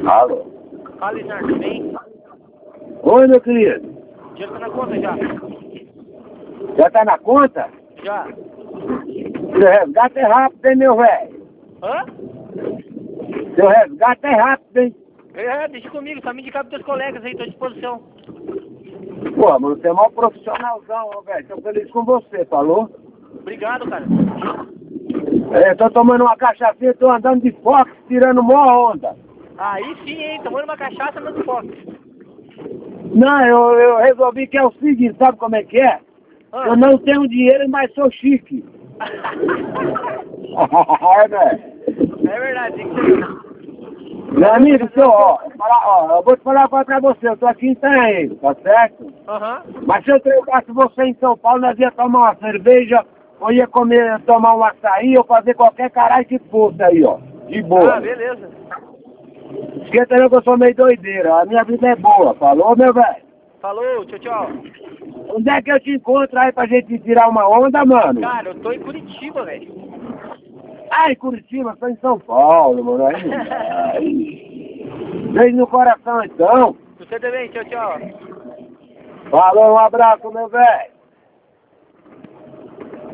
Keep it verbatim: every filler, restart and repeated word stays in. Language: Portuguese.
Alô? Fala, Lisandro, tudo bem? Oi, meu querido. Já tá na conta já? Já tá na conta? Já. Seu resgate é rápido, hein, meu velho? Hã? Seu resgate é rápido, hein? É, deixa comigo, só me indicar pros teus colegas aí, tô à disposição. Pô, mas você é mó profissionalzão, ó, velho. Tô feliz com você, falou? Obrigado, cara. É, tô tomando uma cachaçinha, tô andando de Fox, tirando mó onda. Aí sim, hein, tomando uma cachaça no foco. Não, eu, eu resolvi que é o seguinte, sabe como é que é? Ah. Eu não tenho dinheiro, mas sou chique. É, velho. É verdade, tem que ser. Meu amigo, seu, ó, falar, ó, eu vou te falar uma coisa pra você, eu tô aqui em Itanhaém, tá certo? Aham. Mas se eu treinasse você em São Paulo, nós ia tomar uma cerveja, ou ia comer, tomar um açaí, ou fazer qualquer caralho que fosse aí, ó, de boa. Ah, beleza. Esquenta não que eu sou meio doideira, a minha vida é boa, falou, meu velho? Falou, tchau, tchau. Onde é que eu te encontro aí pra gente tirar uma onda, mano? Cara, eu tô em Curitiba, velho. Ah, em Curitiba, eu tô em São Paulo, mano, aí não dá, aí. Beijo no coração, então. Você também, tchau, tchau. Falou, um abraço, meu velho.